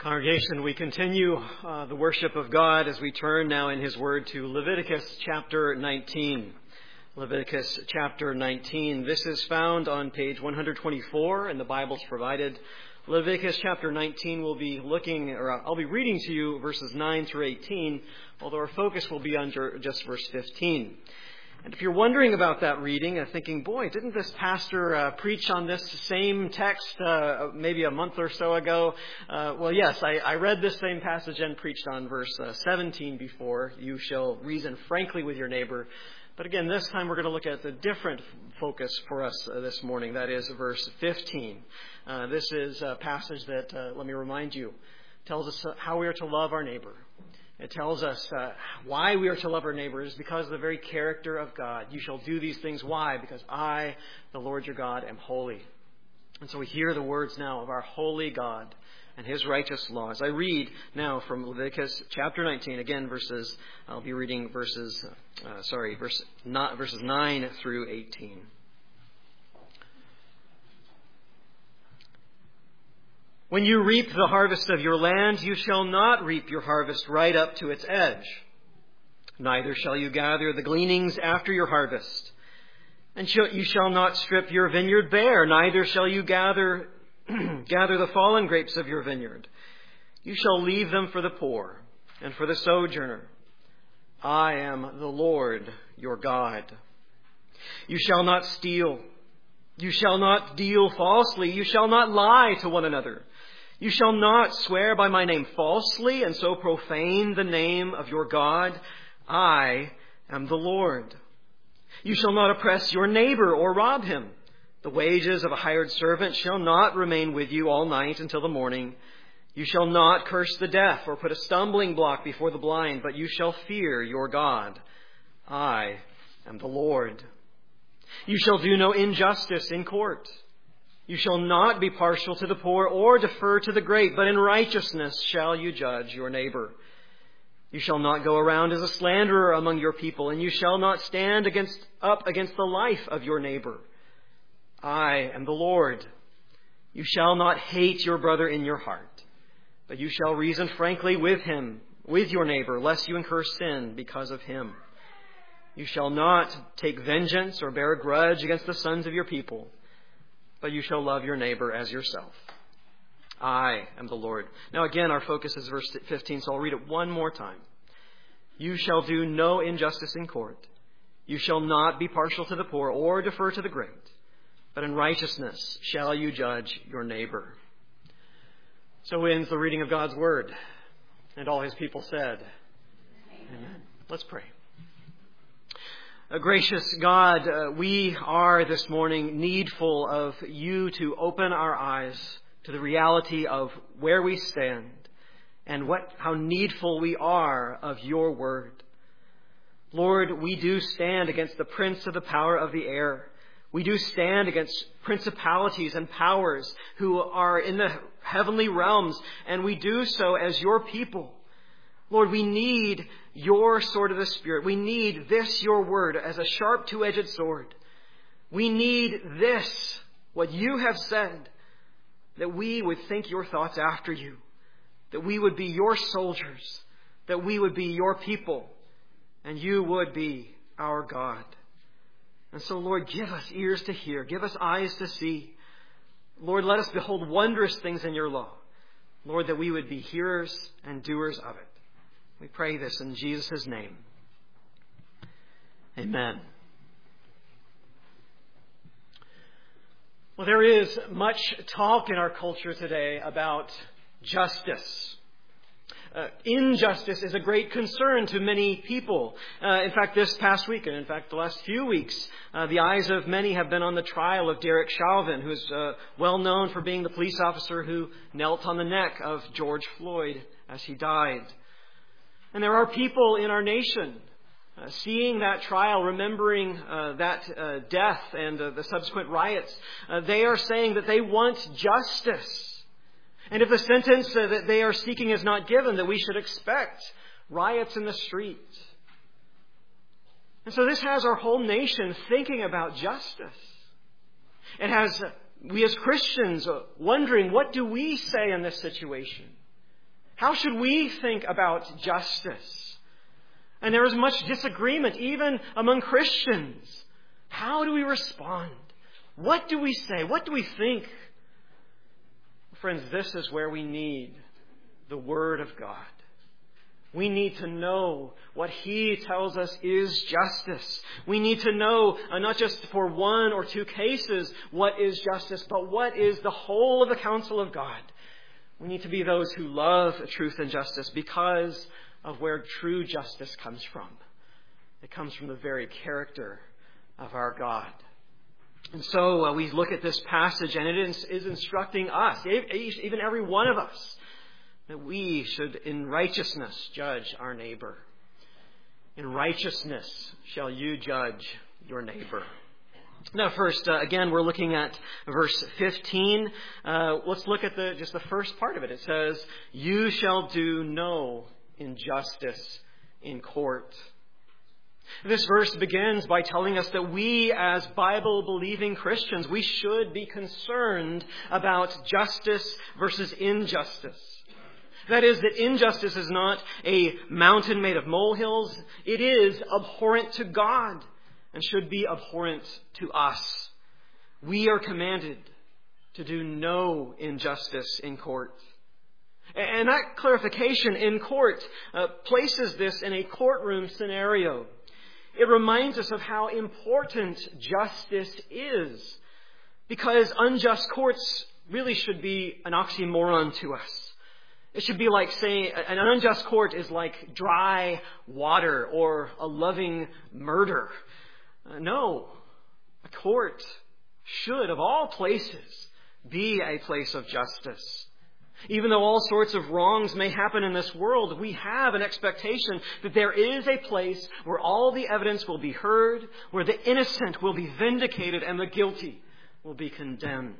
Congregation, we continue the worship of God as we turn now in His Word to Leviticus chapter 19. Leviticus chapter 19. This is found on page 124 in the Bibles provided. Leviticus chapter 19 will be I'll be reading to you verses 9 through 18, although our focus will be on just verse 15. And if you're wondering about that reading, thinking, boy, didn't this pastor preach on this same text maybe a month or so ago? Well, yes, I read this same passage and preached on verse 17 before. You shall reason frankly with your neighbor. But again, this time we're going to look at the different focus for us this morning. That is verse 15. This is a passage that, let me remind you, tells us how we are to love our neighbor. It tells us why we are to love our neighbors, because of the very character of God. You shall do these things. Why? Because I, the Lord your God, am holy. And so we hear the words now of our holy God and His righteous laws. I read now from Leviticus chapter 19, again, I'll be reading verses 9 through 18. When you reap the harvest of your land, you shall not reap your harvest right up to its edge. Neither shall you gather the gleanings after your harvest. And you shall not strip your vineyard bare, neither shall you gather the fallen grapes of your vineyard. You shall leave them for the poor and for the sojourner. I am the Lord your God. You shall not steal. You shall not deal falsely. You shall not lie to one another. You shall not swear by my name falsely and so profane the name of your God. I am the Lord. You shall not oppress your neighbor or rob him. The wages of a hired servant shall not remain with you all night until the morning. You shall not curse the deaf or put a stumbling block before the blind, but you shall fear your God. I am the Lord. You shall do no injustice in court. You shall not be partial to the poor or defer to the great, but in righteousness shall you judge your neighbor. You shall not go around as a slanderer among your people, and you shall not stand up against the life of your neighbor. I am the Lord. You shall not hate your brother in your heart, but you shall reason frankly with your neighbor, lest you incur sin because of him. You shall not take vengeance or bear a grudge against the sons of your people, but you shall love your neighbor as yourself. I am the Lord. Now again, our focus is verse 15, so I'll read it one more time. You shall do no injustice in court. You shall not be partial to the poor or defer to the great, but in righteousness shall you judge your neighbor. So ends the reading of God's Word. And all His people said, Amen. Let's pray. Gracious God, we are this morning needful of You to open our eyes to the reality of where we stand and how needful we are of Your Word. Lord, we do stand against the prince of the power of the air. We do stand against principalities and powers who are in the heavenly realms, and we do so as Your people. Lord, we need Your sword of the Spirit. We need this, Your Word, as a sharp two-edged sword. We need this, what You have said, that we would think Your thoughts after You, that we would be Your soldiers, that we would be Your people, and You would be our God. And so, Lord, give us ears to hear, give us eyes to see. Lord, let us behold wondrous things in Your law. Lord, that we would be hearers and doers of it. We pray this in Jesus' name. Amen. Well, there is much talk in our culture today about justice. Injustice is a great concern to many people. In fact, this past week, and in fact the last few weeks, the eyes of many have been on the trial of Derek Chauvin, who is well known for being the police officer who knelt on the neck of George Floyd as he died. And there are people in our nation seeing that trial, remembering that death and the subsequent riots. They are saying that they want justice. And if the sentence that they are seeking is not given, that we should expect riots in the street. And so this has our whole nation thinking about justice. It has we as Christians wondering, what do we say in this situation? How should we think about justice? And there is much disagreement, even among Christians. How do we respond? What do we say? What do we think? Friends, this is where we need the Word of God. We need to know what He tells us is justice. We need to know, not just for one or two cases, what is justice, but what is the whole of the counsel of God. We need to be those who love truth and justice because of where true justice comes from. It comes from the very character of our God. And so we look at this passage, and it is instructing us, even every one of us, that we should in righteousness judge our neighbor. In righteousness shall you judge your neighbor. Now first, again, we're looking at verse 15. Let's look at just the first part of it. It says, you shall do no injustice in court. This verse begins by telling us that we as Bible-believing Christians, we should be concerned about justice versus injustice. That is, that injustice is not a mountain made of molehills. It is abhorrent to God and should be abhorrent to us. We are commanded to do no injustice in court. And that clarification in court places this in a courtroom scenario. It reminds us of how important justice is, because unjust courts really should be an oxymoron to us. It should be like saying an unjust court is like dry water or a loving murder. No, a court should, of all places, be a place of justice. Even though all sorts of wrongs may happen in this world, we have an expectation that there is a place where all the evidence will be heard, where the innocent will be vindicated and the guilty will be condemned.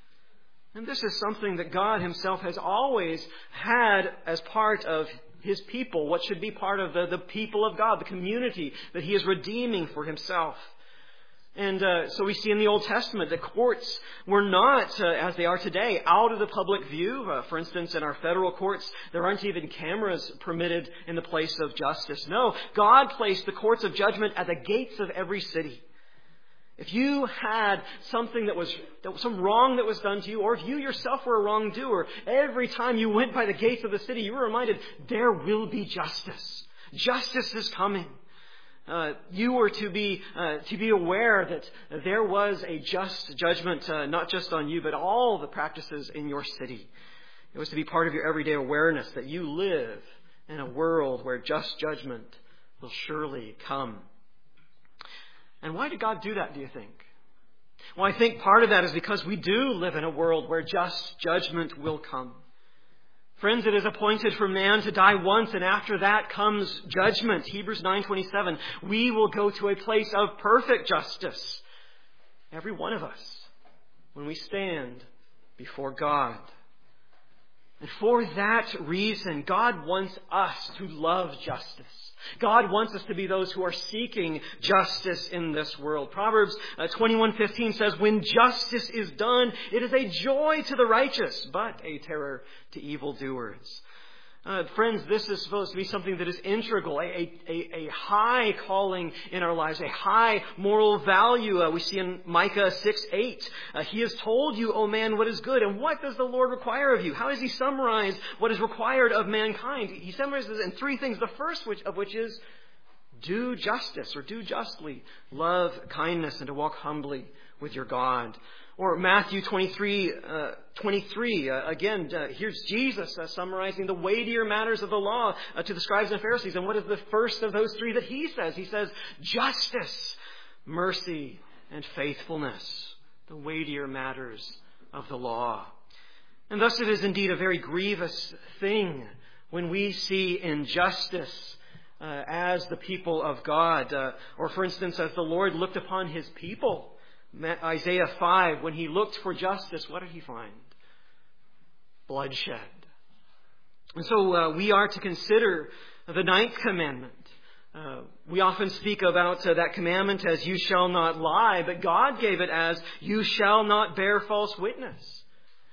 And this is something that God Himself has always had as part of His people, what should be part of the people of God, the community that He is redeeming for Himself. And so we see in the Old Testament that courts were not, as they are today, out of the public view. For instance, in our federal courts, there aren't even cameras permitted in the place of justice. No, God placed the courts of judgment at the gates of every city. If you had something some wrong that was done to you, or if you yourself were a wrongdoer, every time you went by the gates of the city, you were reminded, there will be justice. Justice is coming. You were to be aware that there was a just judgment, not just on you, but all the practices in your city. It was to be part of your everyday awareness that you live in a world where just judgment will surely come. And why did God do that, do you think? Well, I think part of that is because we do live in a world where just judgment will come. Friends, it is appointed for man to die once, and after that comes judgment. Hebrews 9:27. We will go to a place of perfect justice. Every one of us, when we stand before God. And for that reason, God wants us to love justice. God wants us to be those who are seeking justice in this world. Proverbs 21:15 says, when justice is done, it is a joy to the righteous, but a terror to evildoers. Friends, this is supposed to be something that is integral, a high calling in our lives, a high moral value. We see in Micah 6:8, He has told you, O man, what is good, and what does the Lord require of you? How does He summarize what is required of mankind? He summarizes it in three things, the first of which is do justice, or do justly, love kindness, and to walk humbly with your God. Or Matthew 23, again, here's Jesus summarizing the weightier matters of the law to the scribes and Pharisees. And what is the first of those three that He says? He says, justice, mercy, and faithfulness, the weightier matters of the law. And thus it is indeed a very grievous thing when we see injustice as the people of God. Or for instance, as the Lord looked upon His people. Isaiah 5, when He looked for justice, what did He find? Bloodshed. And so we are to consider the ninth commandment. We often speak about that commandment as you shall not lie, but God gave it as you shall not bear false witness.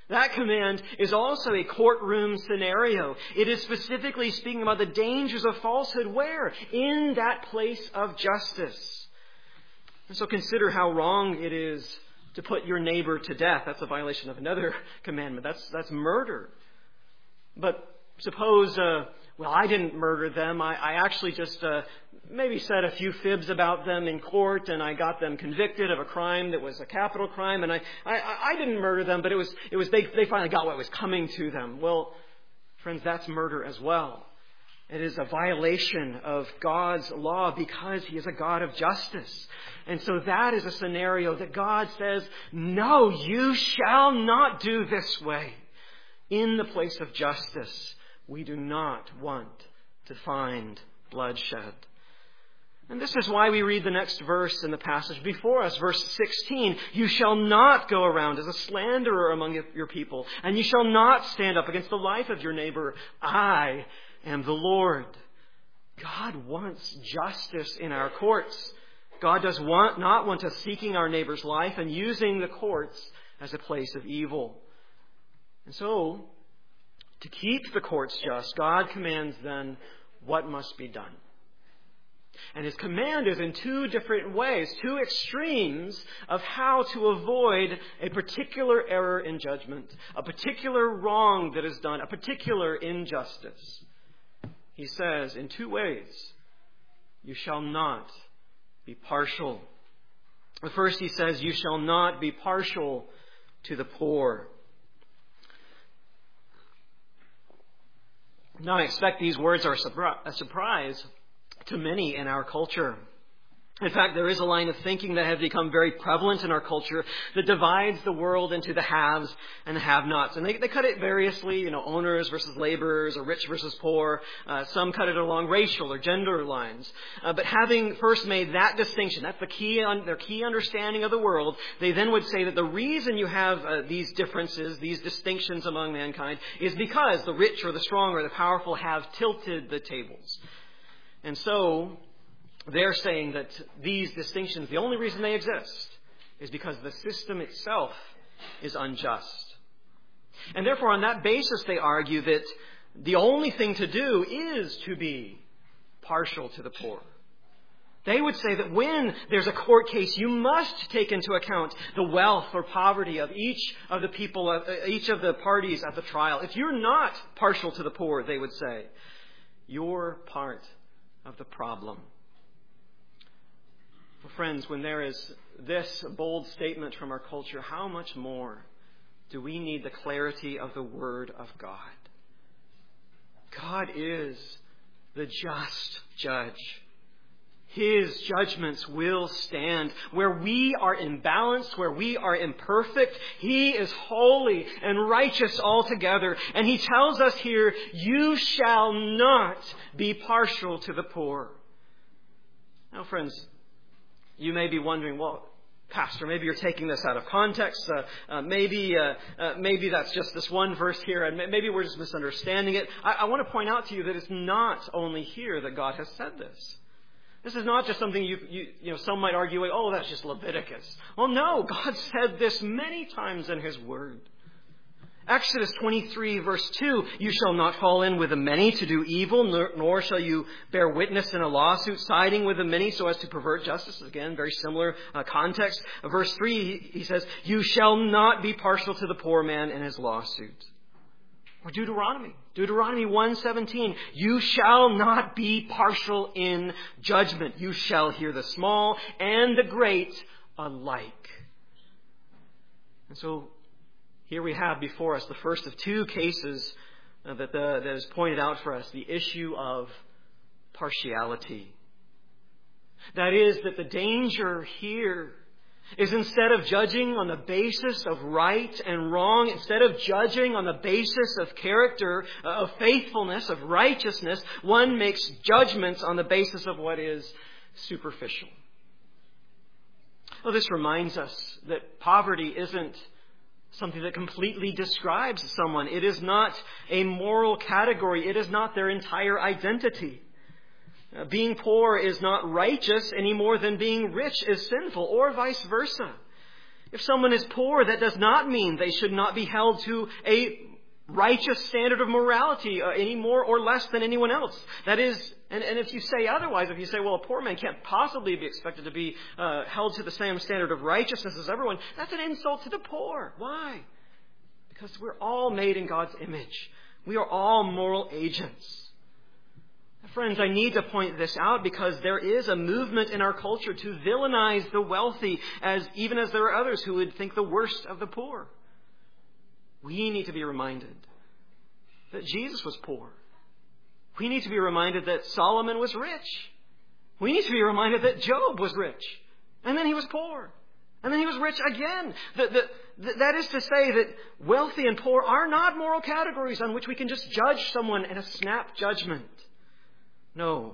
That command is also a courtroom scenario. It is specifically speaking about the dangers of falsehood. Where? In that place of justice. And so consider how wrong it is to put your neighbor to death. That's a violation of another commandment. That's murder. But suppose, I didn't murder them. I actually just maybe said a few fibs about them in court, and I got them convicted of a crime that was a capital crime, and I didn't murder them, but it was they finally got what was coming to them. Well, friends, that's murder as well. It is a violation of God's law because He is a God of justice. And so that is a scenario that God says, no, you shall not do this way. In the place of justice, we do not want to find bloodshed. And this is why we read the next verse in the passage before us, verse 16. You shall not go around as a slanderer among your people, and you shall not stand up against the life of your neighbor. I am the Lord. God wants justice in our courts. God does not want us seeking our neighbor's life and using the courts as a place of evil. And so, to keep the courts just, God commands then what must be done. And His command is in two different ways, two extremes of how to avoid a particular error in judgment, a particular wrong that is done, a particular injustice. He says in two ways, you shall not be partial. The first, He says, you shall not be partial to the poor. Now, I expect these words are a surprise to many in our culture. In fact, there is a line of thinking that has become very prevalent in our culture that divides the world into the haves and the have-nots. And they cut it variously, owners versus laborers or rich versus poor. Some cut it along racial or gender lines. But having first made that distinction, that's their key understanding of the world, they then would say that the reason you have these differences, these distinctions among mankind, is because the rich or the strong or the powerful have tilted the tables. And so they're saying that these distinctions, the only reason they exist is because the system itself is unjust. And therefore, on that basis, they argue that the only thing to do is to be partial to the poor. They would say that when there's a court case, you must take into account the wealth or poverty of each of the people, each of the parties at the trial. If you're not partial to the poor, they would say, you're part of the problem. Well, friends, when there is this bold statement from our culture, how much more do we need the clarity of the Word of God? God is the just judge. His judgments will stand. Where we are imbalanced, where we are imperfect, He is holy and righteous altogether. And He tells us here, you shall not be partial to the poor. Now, friends, you may be wondering, well, Pastor, maybe you're taking this out of context. Maybe that's just this one verse here, and maybe we're just misunderstanding it. I want to point out to you that it's not only here that God has said this. This is not just something some might argue, oh, that's just Leviticus. Well, no, God said this many times in His Word. Exodus 23, verse 2, you shall not fall in with the many to do evil, nor shall you bear witness in a lawsuit siding with the many so as to pervert justice. Again, very similar context. Verse 3, he says, you shall not be partial to the poor man in his lawsuit. Or Deuteronomy 1:17, you shall not be partial in judgment. You shall hear the small and the great alike. And so here we have before us the first of two cases that is pointed out for us, the issue of partiality. That is, that the danger here is instead of judging on the basis of right and wrong, instead of judging on the basis of character, of faithfulness, of righteousness, one makes judgments on the basis of what is superficial. Well, this reminds us that poverty isn't something that completely describes someone. It is not a moral category. It is not their entire identity. Being poor is not righteous any more than being rich is sinful, or vice versa. If someone is poor, that does not mean they should not be held to a righteous standard of morality any more or less than anyone else. That is, and if you say otherwise, if you say, well, a poor man can't possibly be expected to be held to the same standard of righteousness as everyone, that's an insult to the poor. Why? Because we're all made in God's image. We are all moral agents. Friends, I need to point this out because there is a movement in our culture to villainize the wealthy, even as there are others who would think the worst of the poor. We need to be reminded that Jesus was poor. We need to be reminded that Solomon was rich. We need to be reminded that Job was rich. And then he was poor. And then he was rich again. That is to say that wealthy and poor are not moral categories on which we can just judge someone in a snap judgment. No.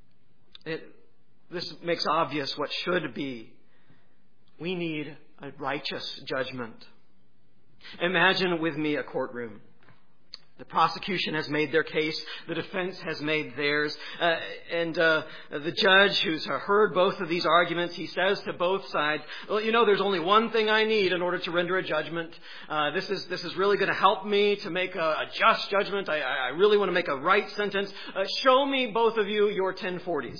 This makes obvious what should be. We need a righteous judgment. Imagine with me a courtroom. The prosecution has made their case. The defense has made theirs. And the judge who's heard both of these arguments, he says to both sides, well, there's only one thing I need in order to render a judgment. This is really going to help me to make a just judgment. I really want to make a right sentence. Show me, both of you, your 1040s.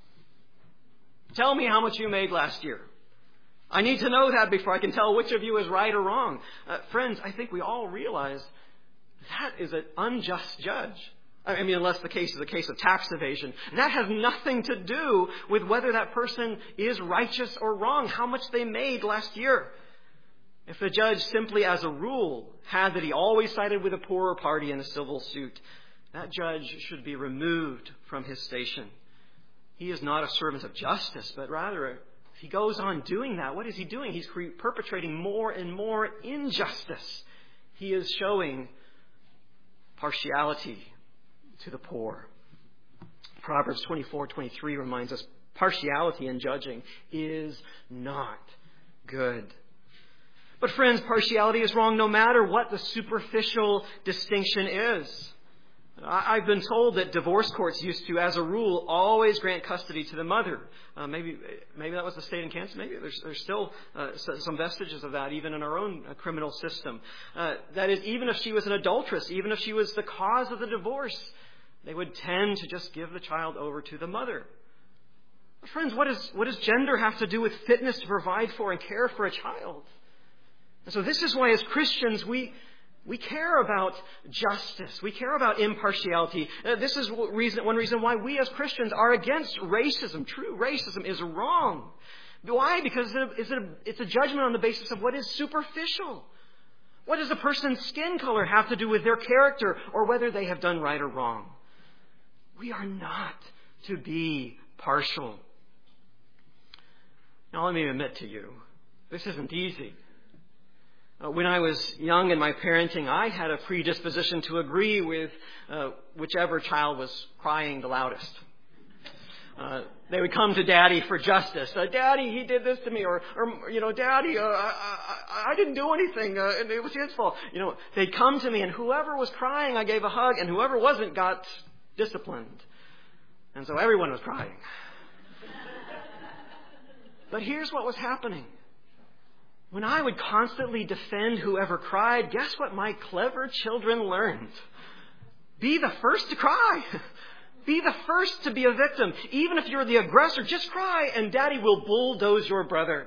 Tell me how much you made last year. I need to know that before I can tell which of you is right or wrong. Friends, I think we all realize that is an unjust judge. I mean, unless the case is a case of tax evasion. That has nothing to do with whether that person is righteous or wrong, how much they made last year. If the judge simply as a rule had that he always sided with a poorer party in a civil suit, that judge should be removed from his station. He is not a servant of justice, but rather, if he goes on doing that, what is he doing? He's perpetrating more and more injustice. He is showing partiality to the poor. Proverbs 24:23 reminds us partiality in judging is not good. But friends, partiality is wrong no matter what the superficial distinction is. I've been told that divorce courts used to, as a rule, always grant custody to the mother. Maybe that was the state in Kansas. Maybe there's still some vestiges of that even in our own criminal system. That is, even if she was an adulteress, even if she was the cause of the divorce, they would tend to just give the child over to the mother. Friends, what does gender have to do with fitness to provide for and care for a child? And so this is why as Christians we care about justice. We care about impartiality. This is one reason why we as Christians are against racism. True racism is wrong. Why? Because it's a judgment on the basis of what is superficial. What does a person's skin color have to do with their character or whether they have done right or wrong? We are not to be partial. Now let me admit to you, this isn't easy. When I was young in my parenting, I had a predisposition to agree with whichever child was crying the loudest. They would come to Daddy for justice. Daddy, he did this to me. Or Daddy, I didn't do anything. It was his fault. They'd come to me, and whoever was crying, I gave a hug, and whoever wasn't got disciplined. And so everyone was crying. But here's what was happening. When I would constantly defend whoever cried, guess what my clever children learned? Be the first to cry. Be the first to be a victim. Even if you're the aggressor, just cry and Daddy will bulldoze your brother.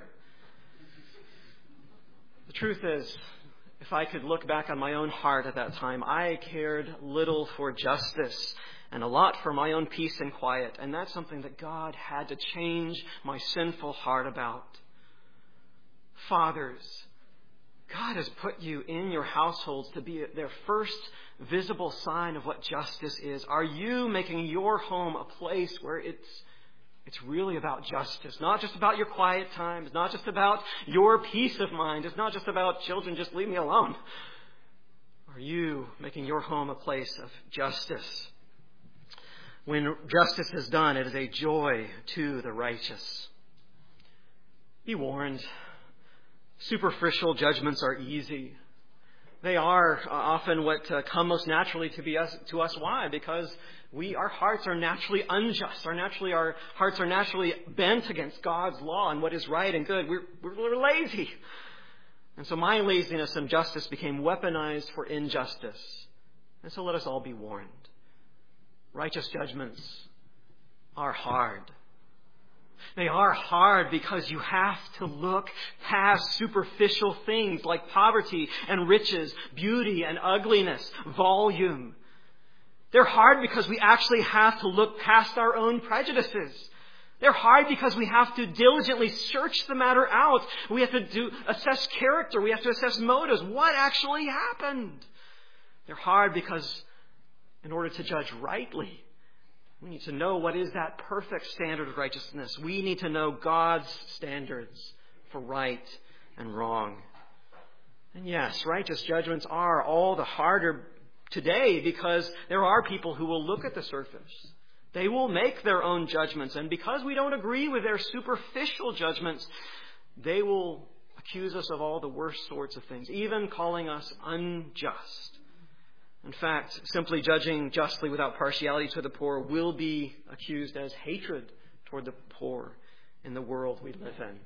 The truth is, if I could look back on my own heart at that time, I cared little for justice and a lot for my own peace and quiet. And that's something that God had to change my sinful heart about. Fathers, God has put you in your households to be their first visible sign of what justice is. Are you making your home a place where it's really about justice? Not just about your quiet times, not just about your peace of mind. It's not just about children, just leave me alone. Are you making your home a place of justice? When justice is done, it is a joy to the righteous. Be warned. Superficial judgments are easy. They are often what come most naturally to us. Why? Because our hearts are naturally unjust. Our hearts are naturally bent against God's law and what is right and good. We're lazy. And so my laziness and justice became weaponized for injustice. And so let us all be warned. Righteous judgments are hard. They are hard because you have to look past superficial things like poverty and riches, beauty and ugliness, volume. They're hard because we actually have to look past our own prejudices. They're hard because we have to diligently search the matter out. We have to assess character. We have to assess motives. What actually happened? They're hard because in order to judge rightly, we need to know what is that perfect standard of righteousness. We need to know God's standards for right and wrong. And yes, righteous judgments are all the harder today because there are people who will look at the surface. They will make their own judgments. And because we don't agree with their superficial judgments, they will accuse us of all the worst sorts of things, even calling us unjust. In fact, simply judging justly without partiality to the poor will be accused as hatred toward the poor in the world we live in.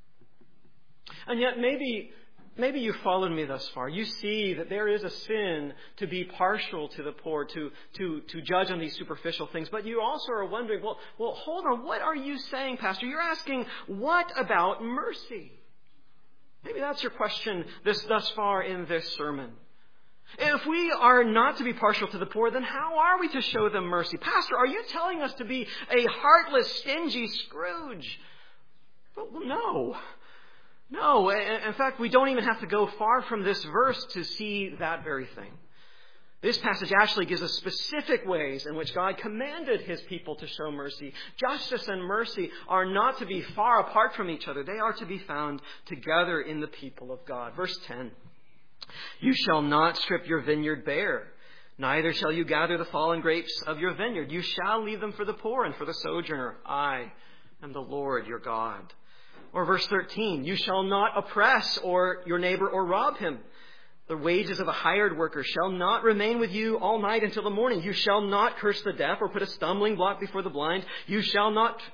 And yet maybe you've followed me thus far. You see that there is a sin to be partial to the poor, to judge on these superficial things. But you also are wondering, well, hold on, what are you saying, Pastor? You're asking, what about mercy? Maybe that's your question thus far in this sermon. If we are not to be partial to the poor, then how are we to show them mercy? Pastor, are you telling us to be a heartless, stingy Scrooge? Well, no. No. In fact, we don't even have to go far from this verse to see that very thing. This passage actually gives us specific ways in which God commanded His people to show mercy. Justice and mercy are not to be far apart from each other. They are to be found together in the people of God. Verse 10. You shall not strip your vineyard bare, neither shall you gather the fallen grapes of your vineyard. You shall leave them for the poor and for the sojourner. I am the Lord your God. Or verse 13, you shall not oppress your neighbor or rob him. The wages of a hired worker shall not remain with you all night until the morning. You shall not curse the deaf or put a stumbling block before the blind. You shall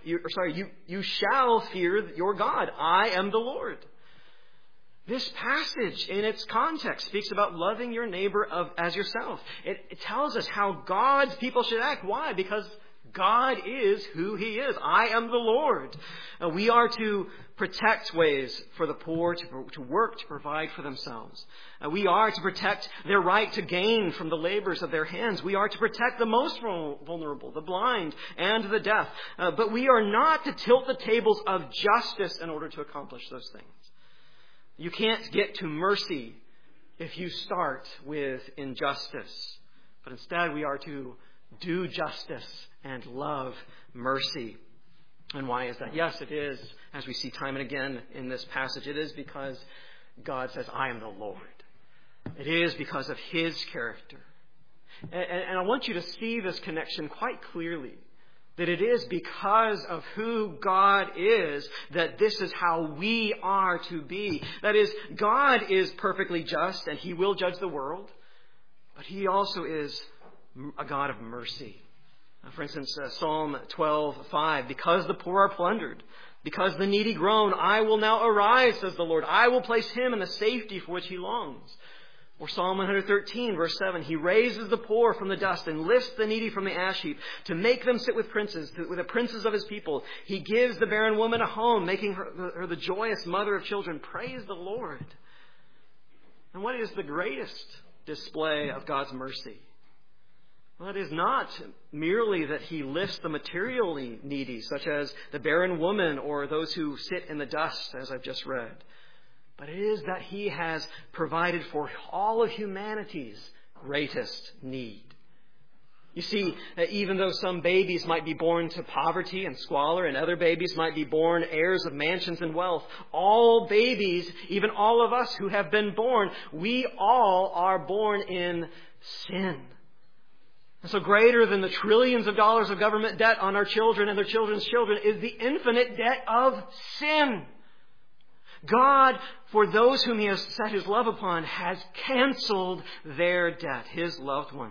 fear your God. I am the Lord. This passage, in its context, speaks about loving your neighbor as yourself. It tells us how God's people should act. Why? Because God is who He is. I am the Lord. We are to protect ways for the poor to work, to provide for themselves. We are to protect their right to gain from the labors of their hands. We are to protect the most vulnerable, the blind and the deaf. But we are not to tilt the tables of justice in order to accomplish those things. You can't get to mercy if you start with injustice. But instead we are to do justice and love mercy. And why is that? Yes, it is, as we see time and again in this passage, it is because God says, I am the Lord. It is because of His character. And I want you to see this connection quite clearly. That it is because of who God is that this is how we are to be. That is, God is perfectly just and He will judge the world. But He also is a God of mercy. For instance, Psalm 12:5, because the poor are plundered, because the needy groan, I will now arise, says the Lord. I will place him in the safety for which he longs. Or Psalm 113, verse 7, He raises the poor from the dust and lifts the needy from the ash heap to make them sit with princes, with the princes of His people. He gives the barren woman a home, making her the joyous mother of children. Praise the Lord. And what is the greatest display of God's mercy? Well, it is not merely that He lifts the materially needy, such as the barren woman or those who sit in the dust, as I've just read. But it is that He has provided for all of humanity's greatest need. You see, even though some babies might be born to poverty and squalor, and other babies might be born heirs of mansions and wealth, all babies, even all of us who have been born, we all are born in sin. And so greater than the trillions of dollars of government debt on our children and their children's children is the infinite debt of sin. God, for those whom He has set His love upon, has canceled their debt, His loved ones.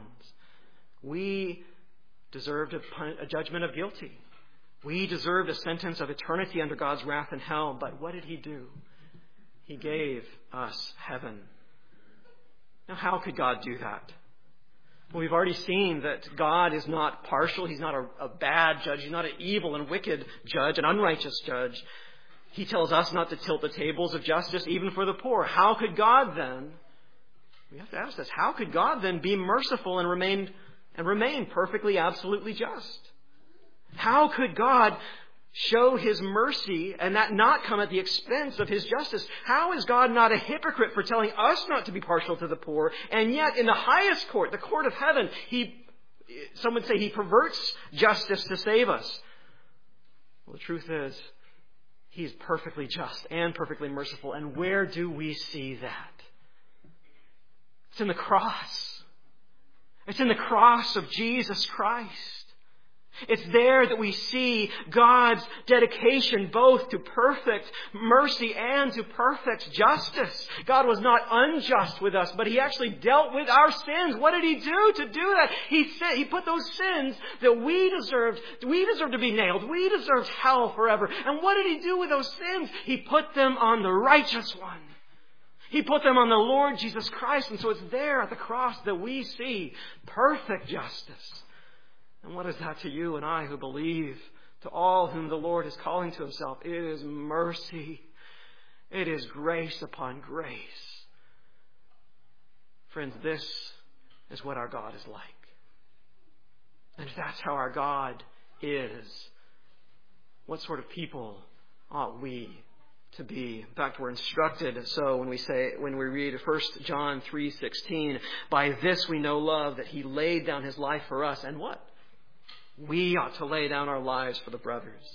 We deserved a judgment of guilty. We deserved a sentence of eternity under God's wrath in hell. But what did He do? He gave us heaven. Now, how could God do that? Well, we've already seen that God is not partial. He's not a bad judge. He's not an evil and wicked judge, an unrighteous judge. He tells us not to tilt the tables of justice even for the poor. How could God then, we have to ask this, how could God then be merciful and remain perfectly, absolutely just? How could God show His mercy and that not come at the expense of His justice? How is God not a hypocrite for telling us not to be partial to the poor, and yet in the highest court, the court of heaven, some would say He perverts justice to save us? Well, the truth is, He's perfectly just and perfectly merciful. And where do we see that? It's in the cross. It's in the cross of Jesus Christ. It's there that we see God's dedication both to perfect mercy and to perfect justice. God was not unjust with us, but He actually dealt with our sins. What did He do to do that? He put those sins that we deserved to be nailed. We deserved hell forever. And what did He do with those sins? He put them on the righteous one. He put them on the Lord Jesus Christ. And so it's there at the cross that we see perfect justice. And what is that to you and I who believe? To all whom the Lord is calling to Himself, it is mercy. It is grace upon grace. Friends, this is what our God is like. And if that's how our God is, what sort of people ought we to be? In fact, we're instructed so when we read 1 John 3:16, by this we know love, that He laid down His life for us. And what? We ought to lay down our lives for the brothers.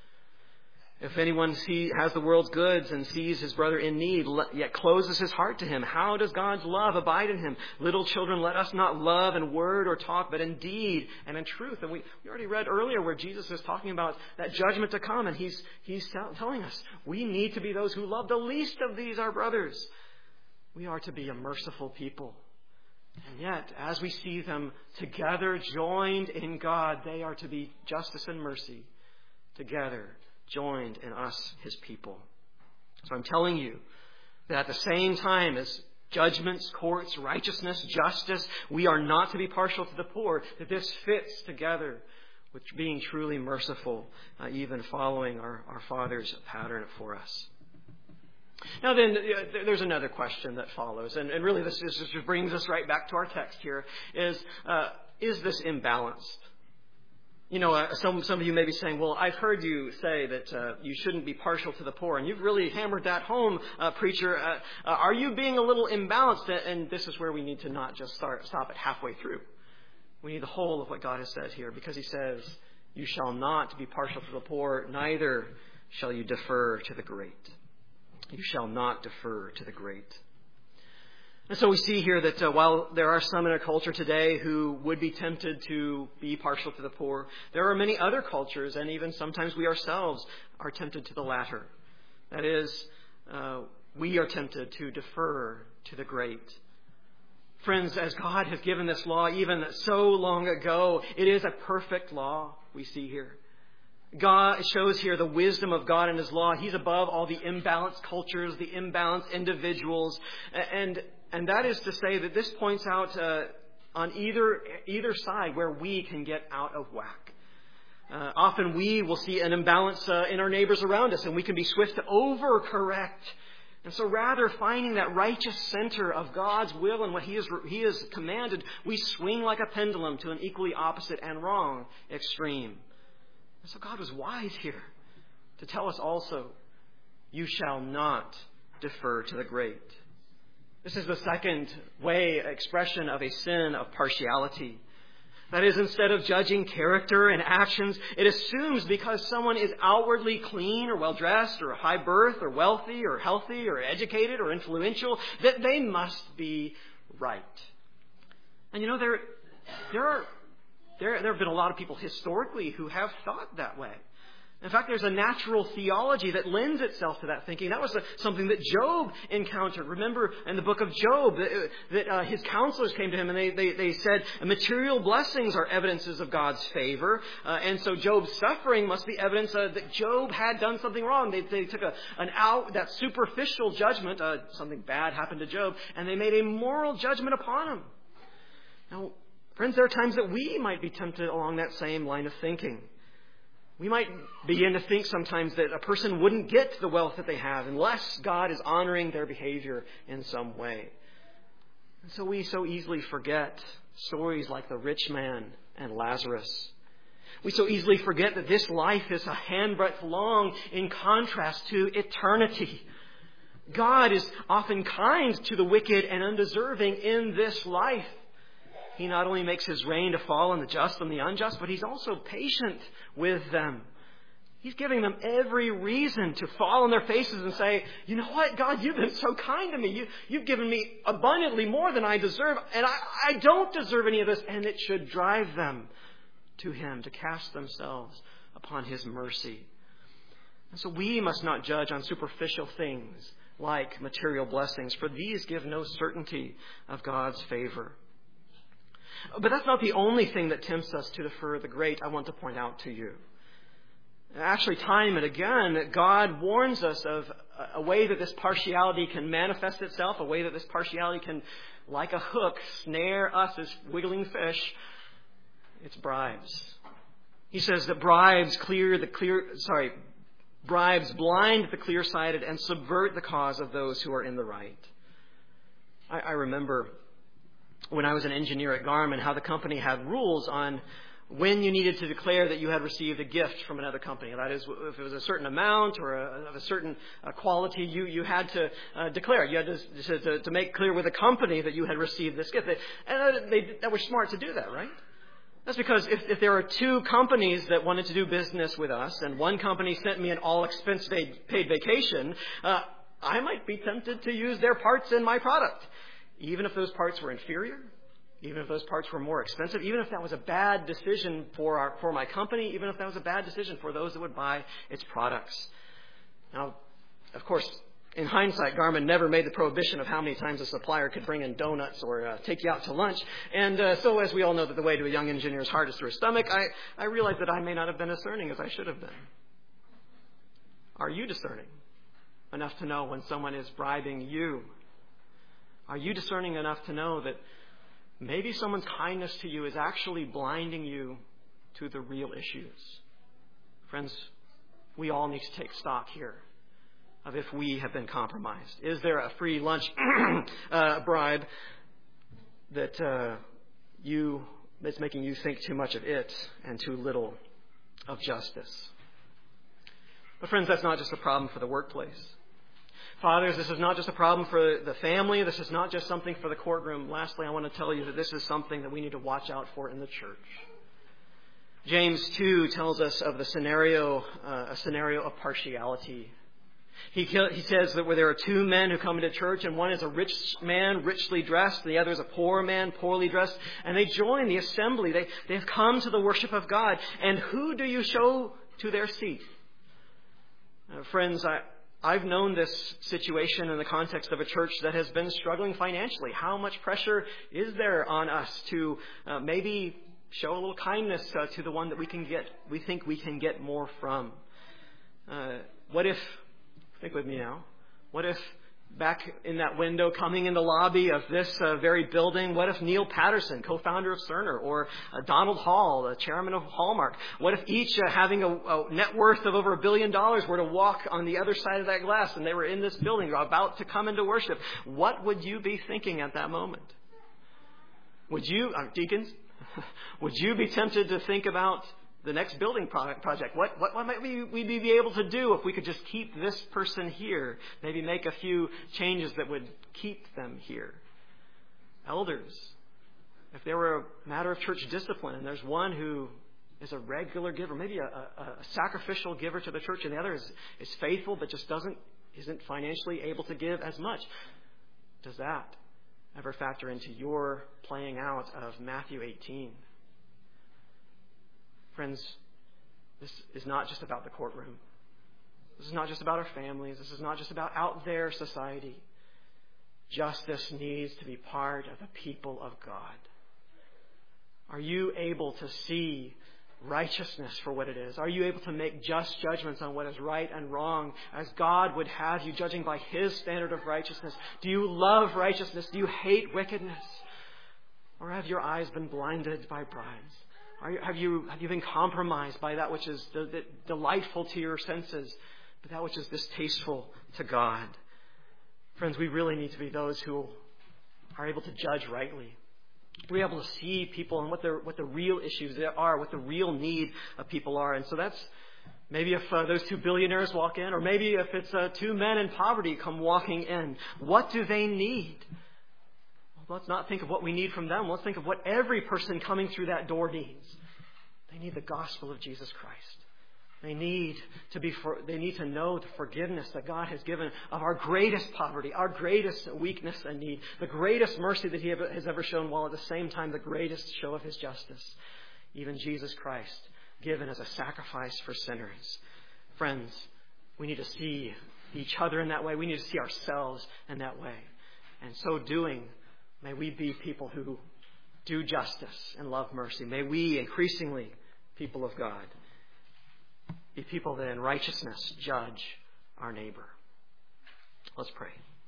If anyone has the world's goods and sees his brother in need, yet closes his heart to him, how does God's love abide in him? Little children, let us not love in word or talk, but in deed and in truth. And we already read earlier where Jesus is talking about that judgment to come, and He's telling us we need to be those who love the least of these, our brothers. We are to be a merciful people. And yet, as we see them together, joined in God, they are to be justice and mercy together, joined in us, His people. So I'm telling you that at the same time as judgments, courts, righteousness, justice, we are not to be partial to the poor, that this fits together with being truly merciful, even following our Father's pattern for us. Now then, there's another question that follows, and really this just brings us right back to our text here, is this imbalanced? You know, some of you may be saying, well, I've heard you say that you shouldn't be partial to the poor, and you've really hammered that home, preacher. Are you being a little imbalanced? And this is where we need to not just stop it halfway through. We need the whole of what God has said here, because He says, you shall not be partial to the poor, neither shall you defer to the great. You shall not defer to the great. And so we see here that while there are some in our culture today who would be tempted to be partial to the poor, there are many other cultures, and even sometimes we ourselves are tempted to the latter. That is, we are tempted to defer to the great. Friends, as God has given this law even so long ago, it is a perfect law we see here. God shows here the wisdom of God and His law. He's above all the imbalanced cultures, the imbalanced individuals. And that is to say that this points out on either side where we can get out of whack. Often we will see an imbalance in our neighbors around us, and we can be swift to overcorrect. And so rather finding that righteous center of God's will and what He has commanded, we swing like a pendulum to an equally opposite and wrong extreme. And so God was wise here to tell us also, you shall not defer to the great. This is the second expression of a sin of partiality. That is, instead of judging character and actions, it assumes because someone is outwardly clean or well-dressed or high birth or wealthy or healthy or educated or influential, that they must be right. And you know, there have been a lot of people historically who have thought that way. In fact, there's a natural theology that lends itself to that thinking. That was something that Job encountered. Remember in the book of Job that his counselors came to him and they said material blessings are evidences of God's favor. And so Job's suffering must be evidence that Job had done something wrong. They took that superficial judgment, something bad happened to Job, and they made a moral judgment upon him. Now, friends, there are times that we might be tempted along that same line of thinking. We might begin to think sometimes that a person wouldn't get the wealth that they have unless God is honoring their behavior in some way. And so we so easily forget stories like the rich man and Lazarus. We so easily forget that this life is a handbreadth long in contrast to eternity. God is often kind to the wicked and undeserving in this life. He not only makes His rain to fall on the just and the unjust, but He's also patient with them. He's giving them every reason to fall on their faces and say, you know what, God, you've been so kind to me. You've given me abundantly more than I deserve, and I don't deserve any of this. And it should drive them to Him, to cast themselves upon His mercy. And so we must not judge on superficial things like material blessings, for these give no certainty of God's favor. But that's not the only thing that tempts us to defer the great I want to point out to you. Actually, time and again, God warns us of a way that this partiality can manifest itself, a way that this partiality can, like a hook, snare us as wiggling fish. It's bribes. He says that bribes blind the clear-sighted and subvert the cause of those who are in the right. I remember when I was an engineer at Garmin, how the company had rules on when you needed to declare that you had received a gift from another company. That is, if it was a certain amount or of a certain quality, you had to declare. You had to make clear with the company that you had received this gift. They were smart to do that, right? That's because if there are two companies that wanted to do business with us, and one company sent me an all-expense-paid vacation, I might be tempted to use their parts in my product. Even if those parts were inferior, even if those parts were more expensive, even if that was a bad decision for my company, even if that was a bad decision for those that would buy its products. Now, of course, in hindsight, Garmin never made the prohibition of how many times a supplier could bring in donuts or take you out to lunch. And so as we all know that the way to a young engineer's heart is through his stomach, I realized that I may not have been as discerning as I should have been. Are you discerning enough to know when someone is bribing you? Are you discerning enough to know that maybe someone's kindness to you is actually blinding you to the real issues? Friends, we all need to take stock here of if we have been compromised. Is there a free lunch bribe that's making you think too much of it and too little of justice? But friends, that's not just a problem for the workplace. Fathers, this is not just a problem for the family. This is not just something for the courtroom. Lastly, I want to tell you that this is something that we need to watch out for in the church. James 2 tells us of a scenario of partiality. He says that where there are two men who come into church, and one is a rich man, richly dressed, and the other is a poor man, poorly dressed, and they join the assembly. They have come to the worship of God. And who do you show to their seat? Friends, I've known this situation in the context of a church that has been struggling financially. How much pressure is there on us to maybe show a little kindness to the one that we think we can get more from? Think with me now, what if back in that window coming in the lobby of this very building, what if Neil Patterson, co-founder of Cerner, or Donald Hall, the chairman of Hallmark, what if each having a net worth of over $1 billion were to walk on the other side of that glass and they were in this building about to come into worship? What would you be thinking at that moment? Would you, deacons, would you be tempted to think about the next building project? What might we be able to do if we could just keep this person here? Maybe make a few changes that would keep them here. Elders, if there were a matter of church discipline and there's one who is a regular giver, maybe a sacrificial giver to the church, and the other is faithful but just isn't financially able to give as much, does that ever factor into your playing out of Matthew 18? Friends, This is not just about the courtroom. This is not just about our families. This is not just about out there society. Justice needs to be part of the people of God. Are you able to see righteousness for what it is? Are you able to make just judgments on what is right and wrong as God would have you, judging by His standard of righteousness? Do you love righteousness? Do you hate wickedness? Or have your eyes been blinded by bribes? Have you been compromised by that which is delightful to your senses, but that which is distasteful to God? Friends, we really need to be those who are able to judge rightly. We're able to see people and what the real issues are, what the real need of people are. And so that's maybe if those two billionaires walk in, or maybe if it's two men in poverty come walking in. What do they need? Well, let's not think of what we need from them. Let's think of what every person coming through that door needs. They need the gospel of Jesus Christ. They need to know the forgiveness that God has given of our greatest poverty, our greatest weakness and need, the greatest mercy that He has ever shown, while at the same time the greatest show of His justice, even Jesus Christ, given as a sacrifice for sinners. Friends, we need to see each other in that way. We need to see ourselves in that way. And so doing, may we be people who do justice and love mercy. May we, increasingly, people of God, be people that in righteousness judge our neighbor. Let's pray.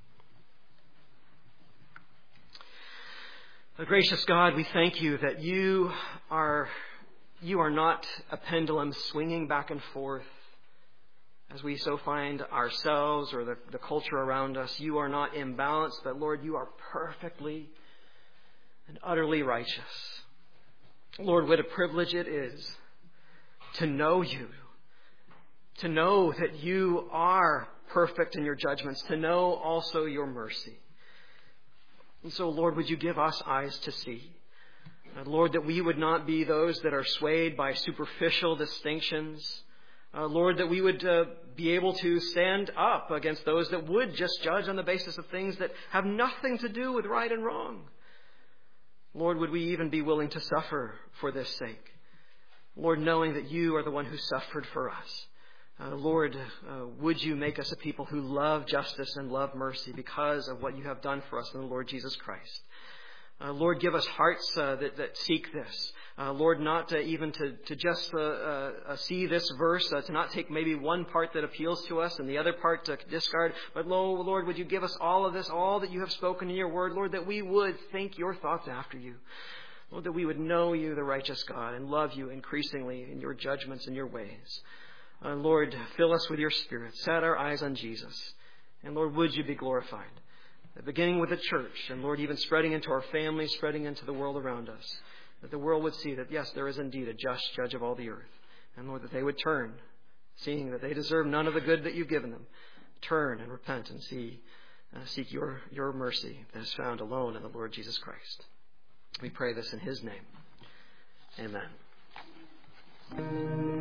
Oh, gracious God, we thank You that You are not a pendulum swinging back and forth as we so find ourselves or the culture around us. You are not imbalanced, but Lord, You are perfectly and utterly righteous. Lord, what a privilege it is to know You, to know that You are perfect in Your judgments, to know also Your mercy. And so, Lord, would You give us eyes to see? Lord, that we would not be those that are swayed by superficial distinctions. Lord, that we would be able to stand up against those that would just judge on the basis of things that have nothing to do with right and wrong. Lord, would we even be willing to suffer for this sake? Lord, knowing that You are the one who suffered for us. Lord, would You make us a people who love justice and love mercy because of what You have done for us in the Lord Jesus Christ. Lord, give us hearts that seek this. Lord, not even to just see this verse, to not take maybe one part that appeals to us and the other part to discard. But Lord, would You give us all of this, all that You have spoken in Your word, Lord, that we would think Your thoughts after You. Lord, that we would know You, the righteous God, and love You increasingly in Your judgments and Your ways. Lord, fill us with Your Spirit. Set our eyes on Jesus. And Lord, would You be glorified? Beginning with the church, and Lord, even spreading into our families, spreading into the world around us. That the world would see that, yes, there is indeed a just judge of all the earth. And Lord, that they would turn, seeing that they deserve none of the good that You've given them. Turn and repent and seek your mercy that is found alone in the Lord Jesus Christ. We pray this in His name. Amen.